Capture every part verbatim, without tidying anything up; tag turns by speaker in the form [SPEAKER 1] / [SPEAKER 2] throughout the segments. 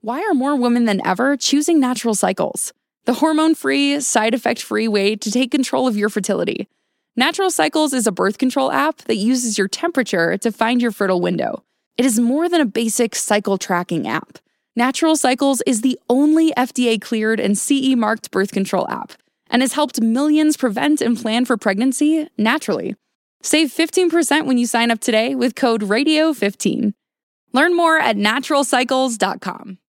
[SPEAKER 1] why are more women than ever choosing Natural Cycles? The hormone-free, side-effect-free way to take control of your fertility. Natural Cycles is a birth control app that uses your temperature to find your fertile window. It is more than a basic cycle tracking app. Natural Cycles is the only F D A-cleared and C E-marked birth control app and has helped millions prevent and plan for pregnancy naturally. Save fifteen percent when you sign up today with code radio fifteen. Learn more at natural cycles dot com.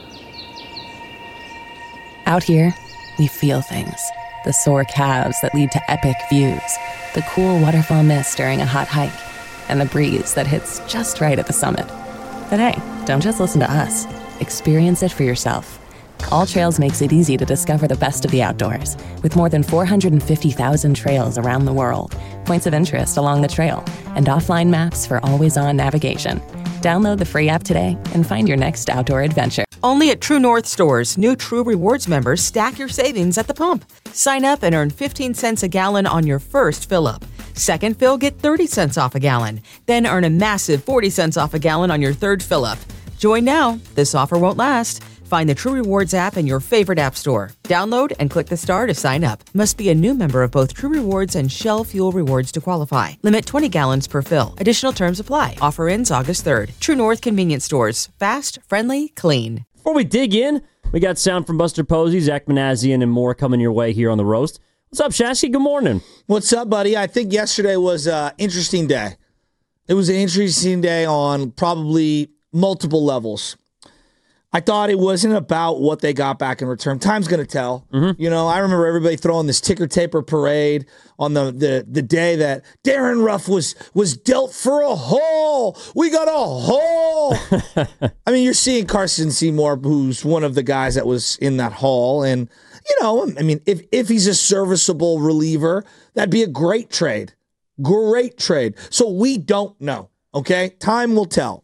[SPEAKER 2] Out here, we feel things. The sore calves that lead to epic views, the cool waterfall mist during a hot hike, and the breeze that hits just right at the summit. But hey, don't just listen to us. Experience it for yourself. All Trails makes it easy to discover the best of the outdoors, with more than four hundred fifty thousand trails around the world, points of interest along the trail, and offline maps for always-on navigation. Download the free app today and find your next outdoor adventure.
[SPEAKER 3] Only at True North stores, new True Rewards members stack your savings at the pump. Sign up and earn fifteen cents a gallon on your first fill-up. Second fill, get thirty cents off a gallon. Then earn a massive forty cents off a gallon on your third fill-up. Join now. This offer won't last. Find the True Rewards app in your favorite app store. Download and click the star to sign up. Must be a new member of both True Rewards and Shell Fuel Rewards to qualify. Limit twenty gallons per fill. Additional terms apply. Offer ends August third. True North Convenience Stores. Fast, friendly, clean.
[SPEAKER 4] Before we dig in, we got sound from Buster Posey, Zach Manassian, and more coming your way here on The Roast. What's up, Shasky? Good morning.
[SPEAKER 5] What's up, buddy? I think yesterday was an interesting day. It was an interesting day on probably multiple levels. I thought it wasn't about what they got back in return. Time's going to tell. Mm-hmm. You know, I remember everybody throwing this ticker taper parade on the, the, the day that Darren Ruff was was dealt for a haul. We got a haul. I mean, you're seeing Carson Seymour, who's one of the guys that was in that haul. And, you know, I mean, if, if he's a serviceable reliever, that'd be a great trade. Great trade. So we don't know, okay? Time will tell.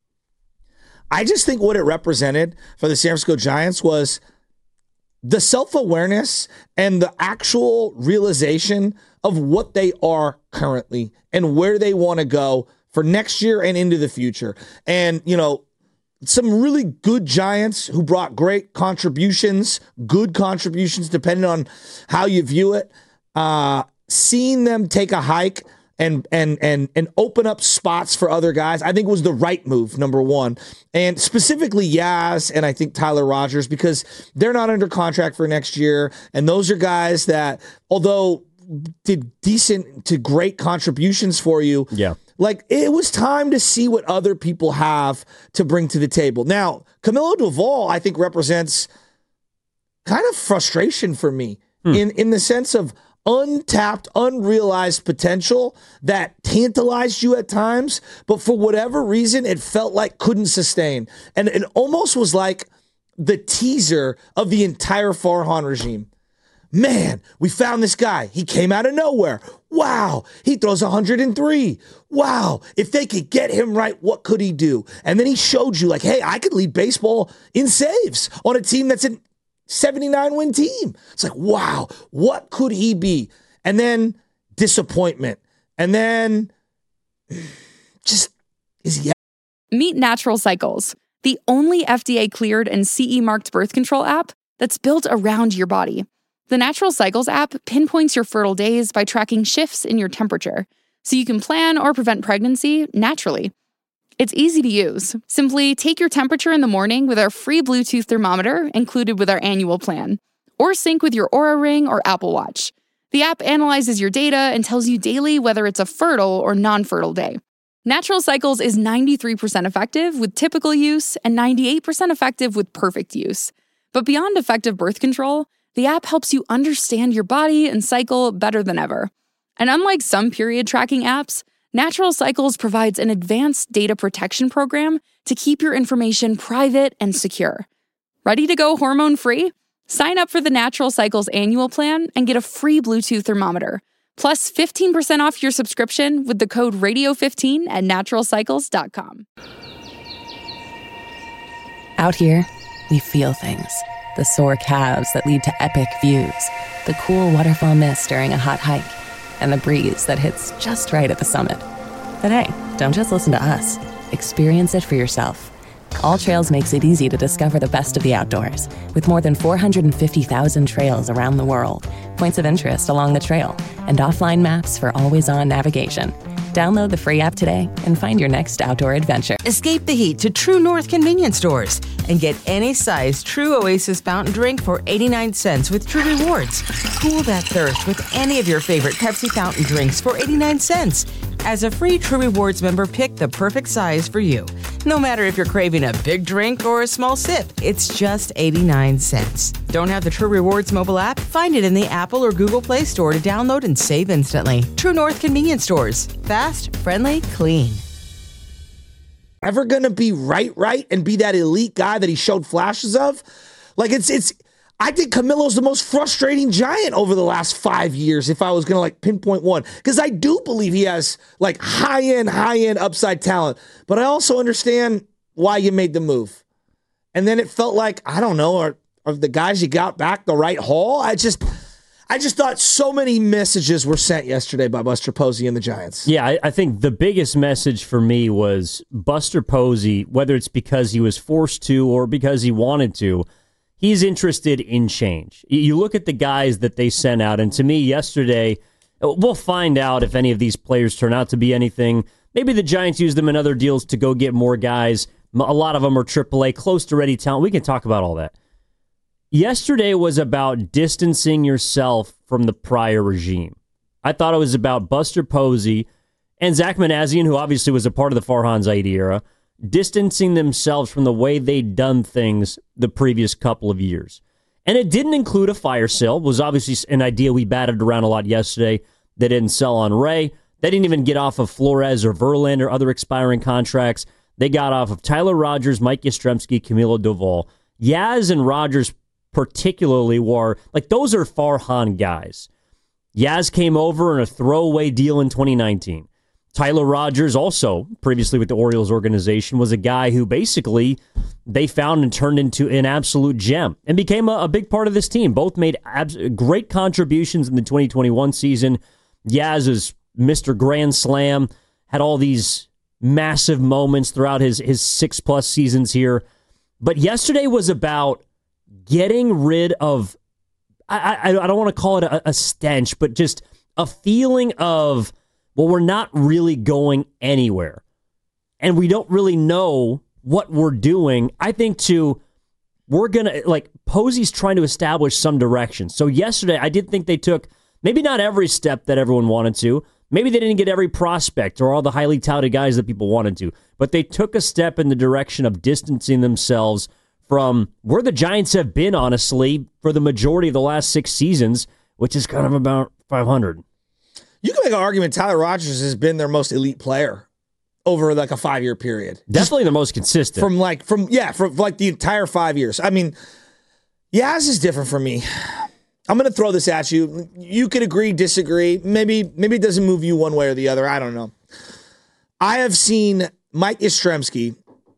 [SPEAKER 5] I just think what it represented for the San Francisco Giants was the self-awareness and the actual realization of what they are currently and where they want to go for next year and into the future. And, you know, some really good Giants who brought great contributions, good contributions, depending on how you view it. Uh, seeing them take a hike and and and and open up spots for other guys, I think was the right move, number one. And specifically Yaz and I think Tyler Rogers, because they're not under contract for next year. And those are guys that, although did decent to great contributions for you,
[SPEAKER 4] yeah,
[SPEAKER 5] like it was time to see what other people have to bring to the table. Now, Camilo Doval, I think, represents kind of frustration for me hmm. in, in the sense of untapped, unrealized potential that tantalized you at times, but for whatever reason, it felt like couldn't sustain. And it almost was like the teaser of the entire Farhan regime. Man, we found this guy. He came out of nowhere. Wow, he throws one hundred three. Wow, if they could get him right, what could he do? And then he showed you like, hey, I could lead baseball in saves on a team that's in seventy-nine win team. It's like, wow, what could he be? And then disappointment. And then just is he?
[SPEAKER 1] Meet Natural Cycles, the only F D A-cleared and C E-marked birth control app that's built around your body. The Natural Cycles app pinpoints your fertile days by tracking shifts in your temperature, so you can plan or prevent pregnancy naturally. It's easy to use. Simply take your temperature in the morning with our free Bluetooth thermometer included with our annual plan, or sync with your Oura Ring or Apple Watch. The app analyzes your data and tells you daily whether it's a fertile or non-fertile day. Natural Cycles is ninety-three percent effective with typical use and ninety-eight percent effective with perfect use. But beyond effective birth control, the app helps you understand your body and cycle better than ever. And unlike some period tracking apps, Natural Cycles provides an advanced data protection program to keep your information private and secure. Ready to go hormone-free? Sign up for the Natural Cycles annual plan and get a free Bluetooth thermometer, plus fifteen percent off your subscription with the code radio fifteen at natural cycles dot com.
[SPEAKER 2] Out here, we feel things. The sore calves that lead to epic views, the cool waterfall mist during a hot hike, and the breeze that hits just right at the summit. But hey, don't just listen to us. Experience it for yourself. All Trails makes it easy to discover the best of the outdoors, with more than four hundred fifty thousand trails around the world, points of interest along the trail, and offline maps for always-on navigation. Download the free app today and find your next outdoor adventure.
[SPEAKER 3] Escape the heat to True North convenience stores and get any size True Oasis fountain drink for eighty-nine cents with True Rewards. Cool that thirst with any of your favorite Pepsi fountain drinks for eighty-nine cents. As a free True Rewards member, pick the perfect size for you. No matter if you're craving a big drink or a small sip, it's just eighty-nine cents. Don't have the True Rewards mobile app? Find it in the Apple or Google Play Store to download and save instantly. True North convenience stores. Fast, friendly, clean.
[SPEAKER 5] Ever gonna be right, right, and be that elite guy that he showed flashes of? Like it's it's. I think Camilo's the most frustrating Giant over the last five years. If I was gonna like pinpoint one, because I do believe he has like high end, high end upside talent, but I also understand why you made the move. And then it felt like I don't know, are, are the guys you got back the right haul? I just. I just thought so many messages were sent yesterday by Buster Posey and the Giants.
[SPEAKER 4] Yeah, I, I think the biggest message for me was Buster Posey, whether it's because he was forced to or because he wanted to, he's interested in change. You look at the guys that they sent out, and to me yesterday, we'll find out if any of these players turn out to be anything. Maybe the Giants use them in other deals to go get more guys. A lot of them are triple A, close to ready talent. We can talk about all that. Yesterday was about distancing yourself from the prior regime. I thought it was about Buster Posey and Zach Manassian, who obviously was a part of the Farhan Zaidi era, distancing themselves from the way they'd done things the previous couple of years. And it didn't include a fire sale. It was obviously an idea we batted around a lot yesterday. They didn't sell on Ray. They didn't even get off of Flores or Verlander, other expiring contracts. They got off of Tyler Rogers, Mike Yastrzemski, Camilo Doval. Yaz and Rogers particularly were, like, those are Farhan guys. Yaz came over in a throwaway deal in twenty nineteen. Tyler Rogers, also previously with the Orioles organization, was a guy who basically they found and turned into an absolute gem and became a, a big part of this team. Both made abs- great contributions in the twenty twenty-one season. Yaz is Mister Grand Slam, had all these massive moments throughout his, his six-plus seasons here. But yesterday was about getting rid of, I, I, I don't want to call it a, a stench, but just a feeling of, well, we're not really going anywhere. And we don't really know what we're doing. I think, too, we're going to, like, Posey's trying to establish some direction. So yesterday, I did think they took maybe not every step that everyone wanted to. Maybe they didn't get every prospect or all the highly touted guys that people wanted to. But they took a step in the direction of distancing themselves from where the Giants have been, honestly, for the majority of the last six seasons, which is kind of about five hundred.
[SPEAKER 5] You can make an argument Tyler Rogers has been their most elite player over like a five-year period.
[SPEAKER 4] Definitely Just the most consistent.
[SPEAKER 5] From like, from yeah, from like the entire five years. I mean, Yaz is different for me. I'm going to throw this at you. You could agree, disagree. Maybe, maybe it doesn't move you one way or the other. I don't know. I have seen Mike Yastrzemski,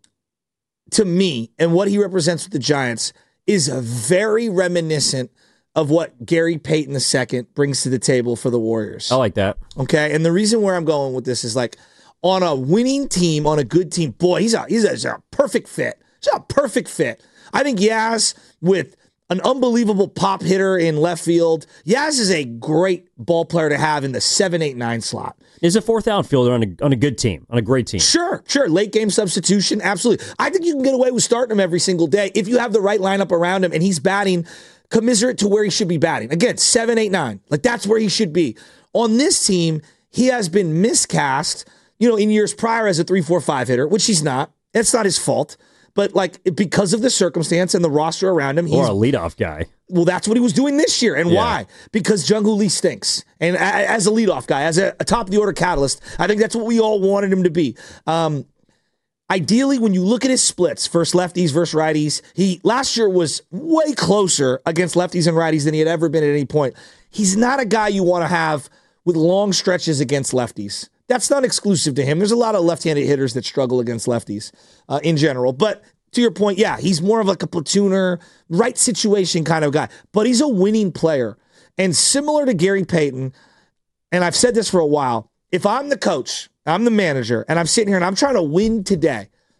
[SPEAKER 5] to me, and what he represents with the Giants is very reminiscent of what Gary Payton the Second brings to the table for the Warriors.
[SPEAKER 4] I like that.
[SPEAKER 5] Okay, and the reason where I'm going with this is like on a winning team, on a good team, boy, he's a he's a, he's a perfect fit. He's a perfect fit. I think Yaz with an unbelievable pop hitter in left field. Yaz is a great ball player to have in the seven, eight, nine slot.
[SPEAKER 4] Is a fourth outfielder on a on a good team, on a great team.
[SPEAKER 5] Sure, sure. Late game substitution, absolutely. I think you can get away with starting him every single day if you have the right lineup around him and he's batting commiserate to where he should be batting. Again, seven, eight, nine. Like that's where he should be. On this team, he has been miscast, you know, in years prior as a three, four, five hitter, which he's not. It's not his fault. But like because of the circumstance and the roster around him, he's
[SPEAKER 4] or a leadoff guy.
[SPEAKER 5] Well, that's what he was doing this year. And yeah. Why? Because Jung-Hoo Lee stinks. And as a leadoff guy, as a, a top-of-the-order catalyst, I think that's what we all wanted him to be. Um, ideally, when you look at his splits, versus lefties versus righties, he last year was way closer against lefties and righties than he had ever been at any point. He's not a guy you want to have with long stretches against lefties. That's not exclusive to him. There's a lot of left-handed hitters that struggle against lefties uh, in general. But to your point, yeah, he's more of like a platooner, right situation kind of guy. But he's a winning player. And similar to Gary Payton, and I've said this for a while, if I'm the coach, I'm the manager, and I'm sitting here and I'm trying to win today,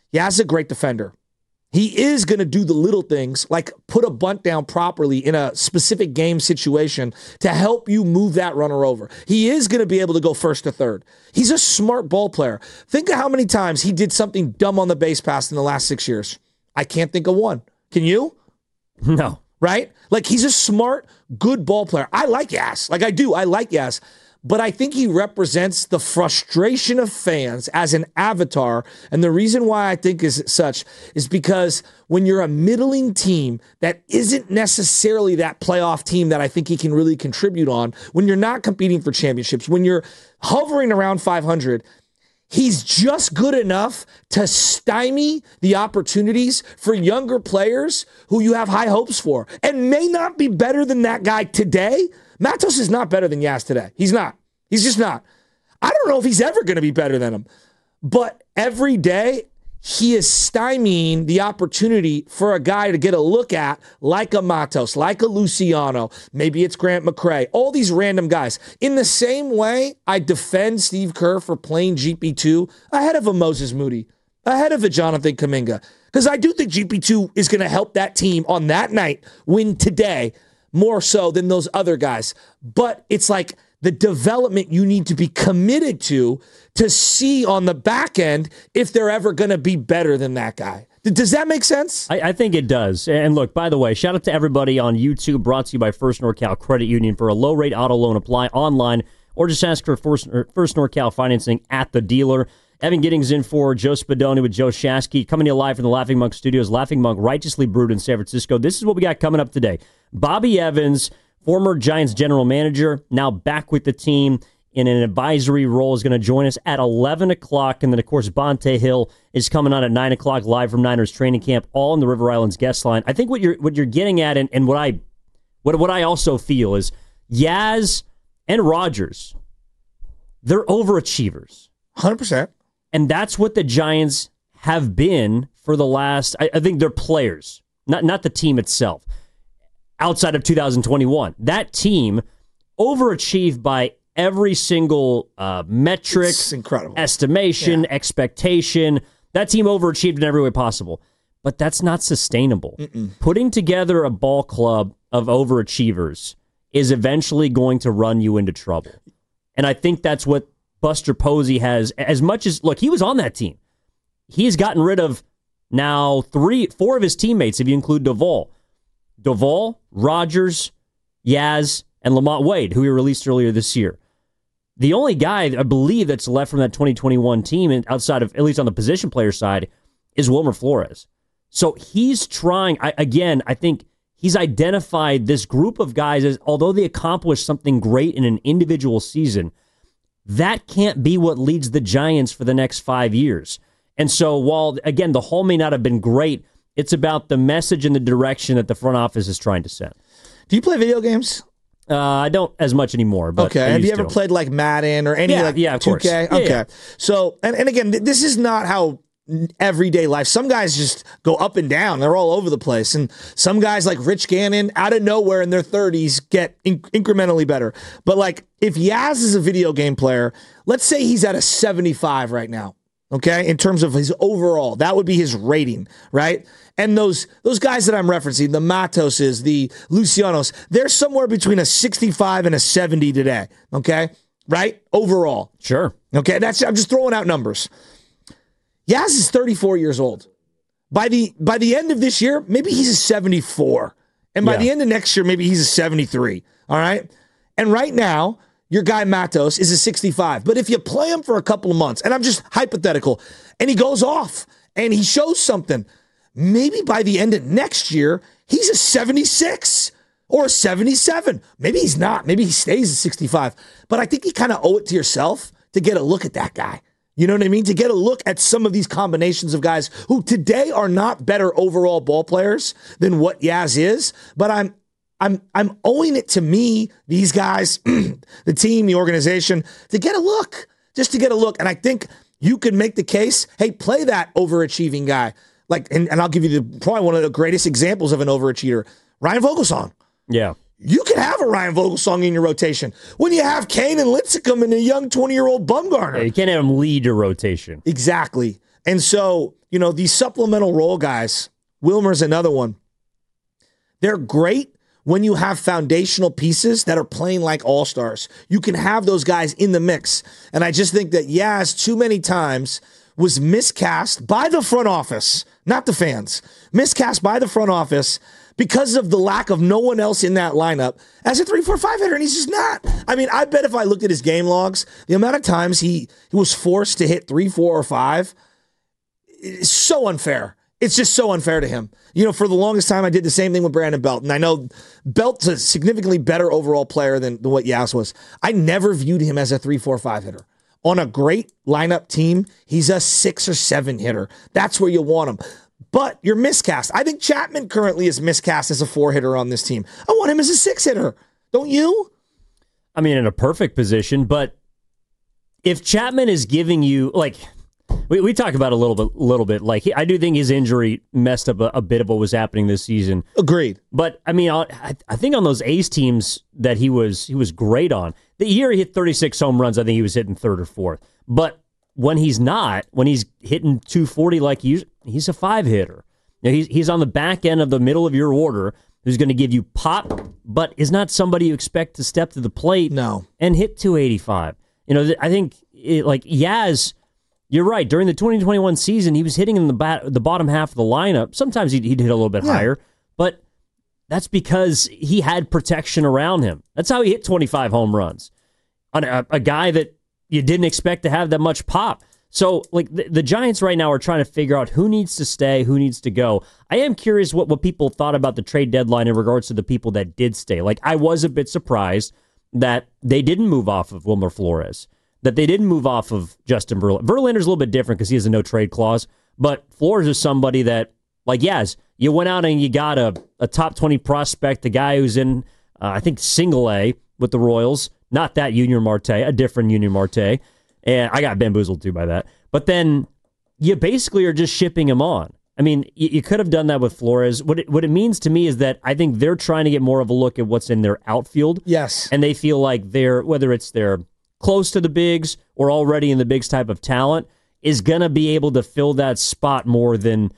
[SPEAKER 5] Yaz is a great defender. He is going to do the little things, like put a bunt down properly in a specific game situation to help you move that runner over. He is going to be able to go first to third. He's a smart ball player. Think of how many times he did something dumb on the base pass in the last six years. I can't think of one. Can you?
[SPEAKER 4] No.
[SPEAKER 5] Right? Like, he's a smart, good ball player. I like Yaz. Like, I do. I like Yaz. But I think he represents the frustration of fans as an avatar. And the reason why I think is such is because when you're a middling team that isn't necessarily that playoff team that I think he can really contribute on, when you're not competing for championships, when you're hovering around five hundred, he's just good enough to stymie the opportunities for younger players who you have high hopes for and may not be better than that guy today. Matos is not better than Yaz today. He's not. He's just not. I don't know if he's ever going to be better than him. But every day, he is stymieing the opportunity for a guy to get a look at, like a Matos, like a Luciano. Maybe it's Grant McCray. All these random guys. In the same way, I defend Steve Kerr for playing G P two ahead of a Moses Moody, ahead of a Jonathan Kuminga. Because I do think G P two is going to help that team on that night win today more so than those other guys. But it's like the development you need to be committed to to see on the back end if they're ever going to be better than that guy. Does that make sense?
[SPEAKER 4] I, I think it does. And look, by the way, shout out to everybody on YouTube, brought to you by First NorCal Credit Union. For a low-rate auto loan, apply online or just ask for First, First NorCal financing at the dealer. Evan Giddings in for Joe Spadoni with Joe Shasky, coming to you live from the Laughing Monk Studios. Laughing Monk, righteously brewed in San Francisco. This is what we got coming up today. Bobby Evans, former Giants general manager, now back with the team in an advisory role, is going to join us at eleven o'clock. And then, of course, Bonte Hill is coming on at nine o'clock live from Niners training camp, all in the River Islands guest line. I think what you're what you're getting at, and, and what I what what I also feel is Yaz and Rodgers, they're overachievers.
[SPEAKER 5] one hundred percent.
[SPEAKER 4] And that's what the Giants have been for the last, I, I think they're players, not not the team itself. Outside of two thousand twenty-one, that team overachieved by every single uh, metric,
[SPEAKER 5] it's incredible
[SPEAKER 4] estimation,
[SPEAKER 5] yeah.
[SPEAKER 4] expectation. That team overachieved in every way possible. But that's not sustainable. Mm-mm. Putting together a ball club of overachievers is eventually going to run you into trouble. And I think that's what Buster Posey has, as much as, look, he was on that team. He's gotten rid of now three, four of his teammates, if you include Duvall. Duvall, Rodgers, Yaz, and Lamont Wade, who he released earlier this year. The only guy, I believe, that's left from that twenty twenty-one team, and outside of, at least on the position player side, is Wilmer Flores. So he's trying, I, again, I think he's identified this group of guys as, although they accomplished something great in an individual season, that can't be what leads the Giants for the next five years. And so while, again, the haul may not have been great, it's about the message and the direction that the front office is trying to send.
[SPEAKER 5] Do you play video games?
[SPEAKER 4] Uh, I don't as much anymore. But
[SPEAKER 5] okay.
[SPEAKER 4] I
[SPEAKER 5] Have you
[SPEAKER 4] used
[SPEAKER 5] ever
[SPEAKER 4] to.
[SPEAKER 5] played like Madden or any
[SPEAKER 4] yeah,
[SPEAKER 5] like
[SPEAKER 4] yeah, of
[SPEAKER 5] two K?
[SPEAKER 4] course.
[SPEAKER 5] Okay.
[SPEAKER 4] Yeah, yeah.
[SPEAKER 5] So, and, and again, this is not how everyday life. Some guys just go up and down. They're all over the place. And some guys like Rich Gannon, out of nowhere in their thirties, get in- incrementally better. But like if Yaz is a video game player, let's say he's at a seventy-five right now. Okay, in terms of his overall, that would be his rating, right? And those those guys that I'm referencing, the Matoses, the Lucianos, they're somewhere between a sixty-five and a seventy today, okay? Right? Overall.
[SPEAKER 4] Sure.
[SPEAKER 5] Okay, that's I'm just throwing out numbers. Yaz is thirty-four years old. By the by the end of this year, maybe he's a seventy-four. And by
[SPEAKER 4] yeah.
[SPEAKER 5] the end of next year, maybe he's a seventy-three, all right? And right now, your guy Matos is a sixty-five. But if you play him for a couple of months, and I'm just hypothetical, and he goes off and he shows something, maybe by the end of next year, he's a seventy-six or a seventy-seven. Maybe he's not. Maybe he stays at sixty-five. But I think you kind of owe it to yourself to get a look at that guy. You know what I mean? To get a look at some of these combinations of guys who today are not better overall ball players than what Yaz is. But I'm I'm I'm owing it to me, these guys, the team, the organization, to get a look, just to get a look. And I think you could make the case, hey, play that overachieving guy. Like, and, and I'll give you the probably one of the greatest examples of an overachiever, Ryan Vogelsong.
[SPEAKER 4] Yeah.
[SPEAKER 5] You could have a Ryan Vogelsong in your rotation when you have Kane and Lincecum and a young twenty-year-old Bumgarner.
[SPEAKER 4] Yeah, you can't have him lead your rotation.
[SPEAKER 5] Exactly. And so you know, these supplemental role guys, Wilmer's another one. They're great when you have foundational pieces that are playing like all-stars. You can have those guys in the mix. And I just think that Yaz too many times was miscast by the front office, not the fans, miscast by the front office because of the lack of no one else in that lineup as a three four five hitter, and he's just not. I mean, I bet if I looked at his game logs, the amount of times he, he was forced to hit three, four, or five is so unfair. It's just so unfair to him. You know, for the longest time, I did the same thing with Brandon Belt. And I know Belt's a significantly better overall player than, than what Yaz was. I never viewed him as a three four five hitter. On a great lineup team, he's a six or seven hitter. That's where you want him. But you're miscast. I think Chapman currently is miscast as a four hitter on this team. I want him as a six hitter. Don't you?
[SPEAKER 4] I mean, in a perfect position, but if Chapman is giving you, like... We we talk about it a little bit, little bit. Like he, I do think his injury messed up a, a bit of what was happening this season. Agreed. But I mean, I, I think on those A's teams that he was he was great on. The year he hit thirty-six home runs, I think he was hitting third or fourth. But when he's not, when he's hitting two forty like he's he's a five hitter. You know, he's he's on the back end of the middle of your order, who's going to give you pop, but is not somebody you expect to step to the plate.
[SPEAKER 5] No.
[SPEAKER 4] And hit two eighty-five. You know, I think it, like Yaz. You're right. During the twenty twenty-one season, he was hitting in the bat, the bottom half of the lineup. Sometimes he'd, he'd hit a little bit yeah. higher, but that's because he had protection around him. That's how he hit twenty-five home runs on a, a guy that you didn't expect to have that much pop. So, like the, the Giants right now are trying to figure out who needs to stay, who needs to go. I am curious what, what people thought about the trade deadline in regards to the people that did stay. Like, I was a bit surprised that they didn't move off of Wilmer Flores. That they didn't move off of Justin Verlander. Verlander's a little bit different because he has a no-trade clause, but Flores is somebody that, like, yes, you went out and you got a, a top twenty prospect, the guy who's in, uh, I think, single A with the Royals, not that Junior Marte, a different Junior Marte, and I got bamboozled, too, by that. But then you basically are just shipping him on. I mean, you, you could have done that with Flores. What it, what it means to me is that I think they're trying to get more of a look at what's in their outfield.
[SPEAKER 5] Yes.
[SPEAKER 4] And they feel like they're, whether it's their close to the bigs or already in the bigs type of talent, is going to be able to fill that spot more than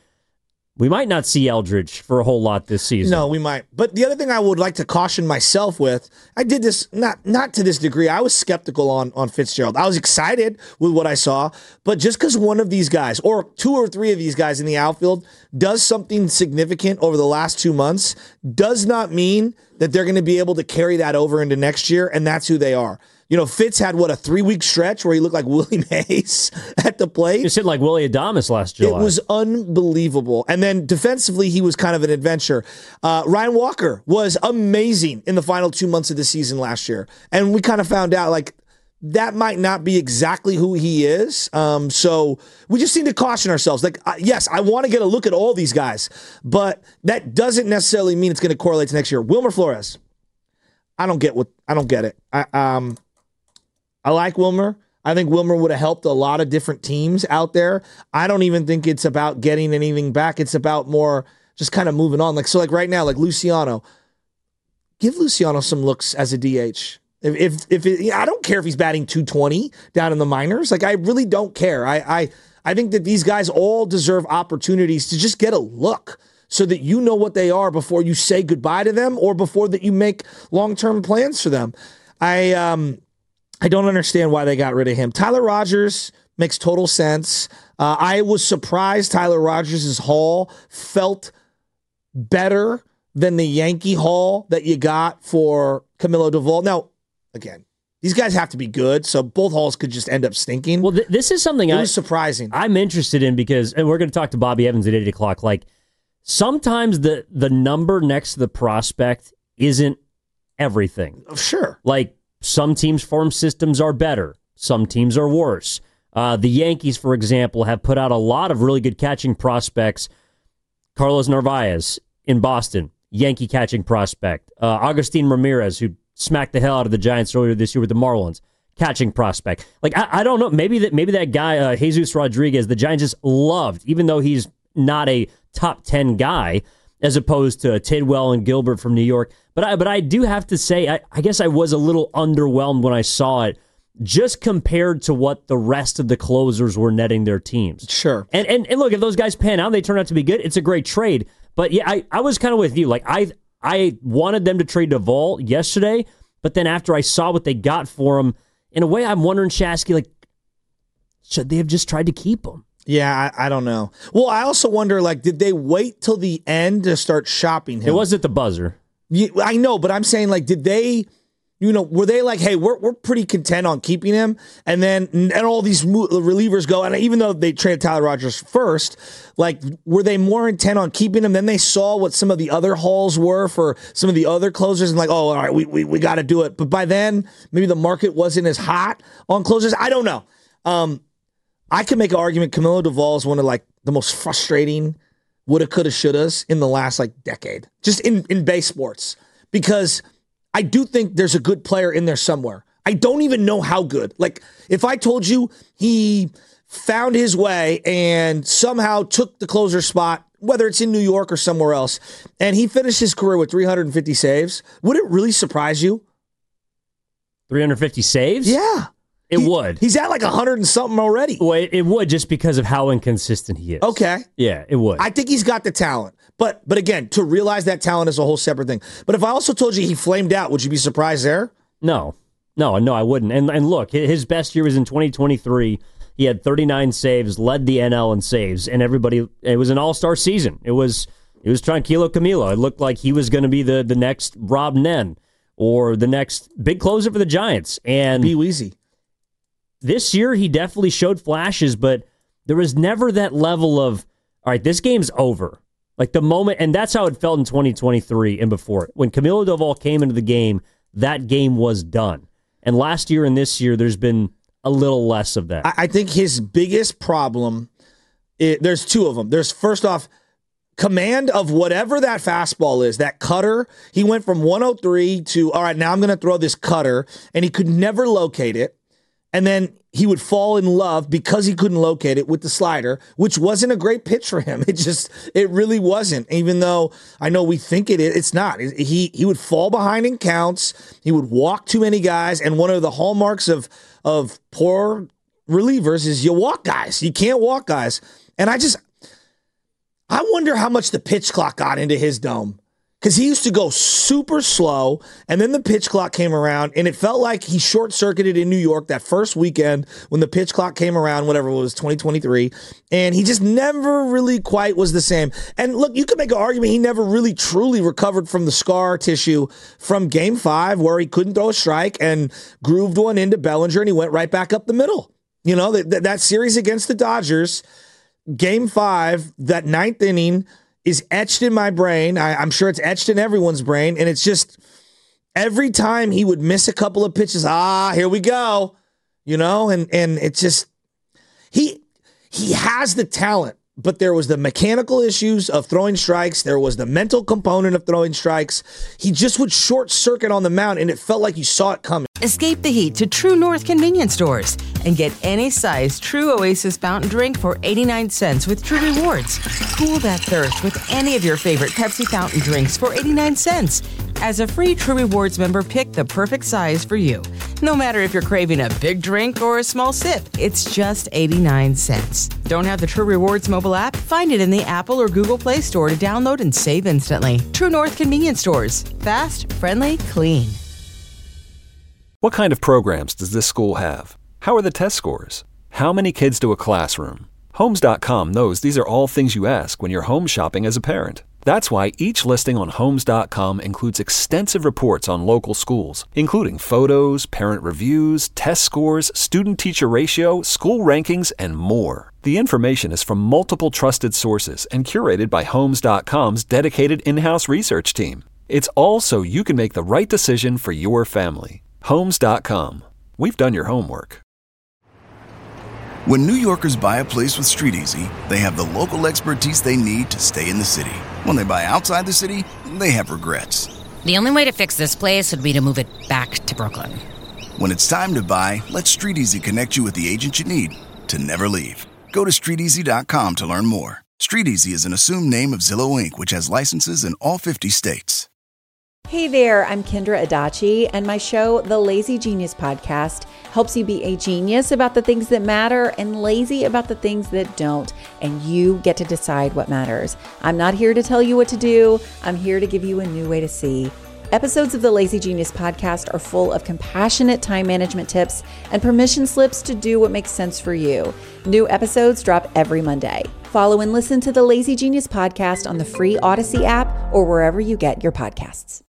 [SPEAKER 4] we might not see Eldridge for a whole lot this season.
[SPEAKER 5] No, we might. But the other thing I would like to caution myself with, I did this not not to this degree. I was skeptical on, on Fitzgerald. I was excited with what I saw, but just because one of these guys, or two or three of these guys in the outfield, does something significant over the last two months, does not mean that they're going to be able to carry that over into next year, and that's who they are. You know, Fitz had, what, a three-week stretch where he looked like Willie Mays at the plate?
[SPEAKER 4] He hit like Willie Adames last July.
[SPEAKER 5] It was unbelievable. And then defensively, he was kind of an adventure. Uh, Ryan Walker was amazing in the final two months of the season last year. And we kind of found out, like, that might not be exactly who he is. Um, so we just need to caution ourselves. Like, uh, yes, I want to get a look at all these guys, but that doesn't necessarily mean it's going to correlate to next year. Wilmer Flores, I don't get what I don't get it. I, um. I like Wilmer. I think Wilmer would have helped a lot of different teams out there. I don't even think it's about getting anything back. It's about more just kind of moving on. Like, so like right now, like Luciano, give Luciano some looks as a D H. If if, if it, I don't care if he's batting two twenty down in the minors. Like, I really don't care. I, I I think that these guys all deserve opportunities to just get a look so that you know what they are before you say goodbye to them or before that you make long-term plans for them. I um. I don't understand why they got rid of him. Tyler Rogers makes total sense. Uh, I was surprised Tyler Rogers' haul felt better than the Yankee haul that you got for Camilo Doval. Now, again, these guys have to be good, so both hauls could just end up stinking.
[SPEAKER 4] Well, th- this is something
[SPEAKER 5] it
[SPEAKER 4] I,
[SPEAKER 5] was surprising.
[SPEAKER 4] I'm interested in because, and we're going to talk to Bobby Evans at eight o'clock, like, sometimes the, the number next to the prospect isn't everything.
[SPEAKER 5] Sure.
[SPEAKER 4] Like, some teams' farm systems are better. Some teams are worse. Uh, the Yankees, for example, have put out a lot of really good catching prospects. Carlos Narvaez in Boston, Yankee catching prospect. Uh, Agustin Ramirez, who smacked the hell out of the Giants earlier this year with the Marlins, catching prospect. Like, I, I don't know. Maybe that maybe that guy, uh, Jesus Rodriguez, the Giants just loved, even though he's not a top ten guy, as opposed to Tidwell and Gilbert from New York. But I, but I do have to say, I, I guess I was a little underwhelmed when I saw it. just compared to what the rest of the closers were netting their teams.
[SPEAKER 5] Sure.
[SPEAKER 4] And and, and look, if those guys pan out, they turn out to be good, it's a great trade. But yeah, I, I was kind of with you. Like I I wanted them to trade Duvall yesterday, but then after I saw what they got for him, in a way, I'm wondering, Shasky, like, should they have just tried to keep him?
[SPEAKER 5] Yeah, I, I don't know. Well, I also wonder, like, did they wait till the end to start shopping him?
[SPEAKER 4] It was at the buzzer.
[SPEAKER 5] Yeah, I know, but I'm saying, like, did they, you know, were they like, hey, we're we're pretty content on keeping him, and then and all these mo- relievers go, and even though they traded Tyler Rogers first, like, were they more intent on keeping him? Then they saw what some of the other hauls were for some of the other closers, and like, oh, all right, we we, we got to do it. But by then, maybe the market wasn't as hot on closers. I don't know. Um, I can make an argument. Camilo Duvall is one of like the most frustrating woulda, coulda, shouldas in the last like decade, just in in base sports, because I do think there's a good player in there somewhere. I don't even know how good. Like, if I told you he found his way and somehow took the closer spot, whether it's in New York or somewhere else, and he finished his career with three hundred fifty saves, would it really surprise you?
[SPEAKER 4] three hundred fifty saves?
[SPEAKER 5] Yeah.
[SPEAKER 4] It
[SPEAKER 5] he,
[SPEAKER 4] would.
[SPEAKER 5] He's at like one hundred and something already.
[SPEAKER 4] Well, it, it would, just because of how inconsistent he is.
[SPEAKER 5] Okay.
[SPEAKER 4] Yeah, it would.
[SPEAKER 5] I think he's got the talent. But but again, to realize that talent is a whole separate thing. But if I also told you he flamed out, would you be surprised there?
[SPEAKER 4] No. No, no, I wouldn't. And and look, his best year was in twenty twenty-three. He had thirty-nine saves, led the N L in saves, and everybody, it was an all-star season. It was it was Tranquilo Camilo. It looked like he was going to be the, the next Rob Nen or the next big closer for the Giants. And
[SPEAKER 5] be easy.
[SPEAKER 4] This year, he definitely showed flashes, but there was never that level of, all right, this game's over. Like the moment, and that's how it felt in twenty twenty-three and before. When Camilo Duvall came into the game, that game was done. And last year and this year, there's been a little less of that.
[SPEAKER 5] I think his biggest problem, is, there's two of them. There's first off, command of whatever that fastball is, that cutter. He went from one oh three to, all right, now I'm going to throw this cutter, and he could never locate it. And then he would fall in love because he couldn't locate it with the slider, which wasn't a great pitch for him. It just, it really wasn't. Even though I know we think it is, it's not. He he would fall behind in counts. He would walk too many guys. And one of the hallmarks of of poor relievers is you walk guys. You can't walk guys. And I just, I wonder how much the pitch clock got into his dome. Because he used to go super slow, and then the pitch clock came around, and it felt like he short-circuited in New York that first weekend when the pitch clock came around, whatever it was, twenty twenty-three, and he just never really quite was the same. And look, you could make an argument he never really truly recovered from the scar tissue from Game five, where he couldn't throw a strike and grooved one into Bellinger, and he went right back up the middle. You know, that, that series against the Dodgers, Game five, that ninth inning, is etched in my brain. I, I'm sure it's etched in everyone's brain. And it's just every time he would miss a couple of pitches, ah, here we go. You know, and and it's just he he has the talent, but there was the mechanical issues of throwing strikes. There was the mental component of throwing strikes. He just would short circuit on the mound, and it felt like you saw it coming.
[SPEAKER 6] Escape the heat to True North convenience stores and get any size True Oasis fountain drink for eighty-nine cents with True Rewards. Cool that thirst with any of your favorite Pepsi fountain drinks for eighty-nine cents. As a free True Rewards member, pick the perfect size for you. No matter if you're craving a big drink or a small sip, it's just eighty-nine cents. Don't have the True Rewards mobile app? Find it in the Apple or Google Play Store to download and save instantly. True North convenience stores. Fast, friendly, clean.
[SPEAKER 7] What kind of programs does this school have? How are the test scores? How many kids do a classroom? Homes dot com knows these are all things you ask when you're home shopping as a parent. That's why each listing on Homes dot com includes extensive reports on local schools, including photos, parent reviews, test scores, student-teacher ratio, school rankings, and more. The information is from multiple trusted sources and curated by Homes dot com's dedicated in-house research team. It's all so you can make the right decision for your family. Homes dot com. We've done your homework.
[SPEAKER 8] When New Yorkers buy a place with StreetEasy, they have the local expertise they need to stay in the city. When they buy outside the city, they have regrets.
[SPEAKER 9] The only way to fix this place would be to move it back to Brooklyn.
[SPEAKER 8] When it's time to buy, let StreetEasy connect you with the agent you need to never leave. Go to street easy dot com to learn more. StreetEasy is an assumed name of Zillow Incorporated, which has licenses in all fifty states.
[SPEAKER 10] Hey there, I'm Kendra Adachi, and my show, The Lazy Genius Podcast, helps you be a genius about the things that matter and lazy about the things that don't, and you get to decide what matters. I'm not here to tell you what to do. I'm here to give you a new way to see. Episodes of the Lazy Genius Podcast are full of compassionate time management tips and permission slips to do what makes sense for you. New episodes drop every Monday. Follow and listen to the Lazy Genius Podcast on the free Odyssey app or wherever you get your podcasts.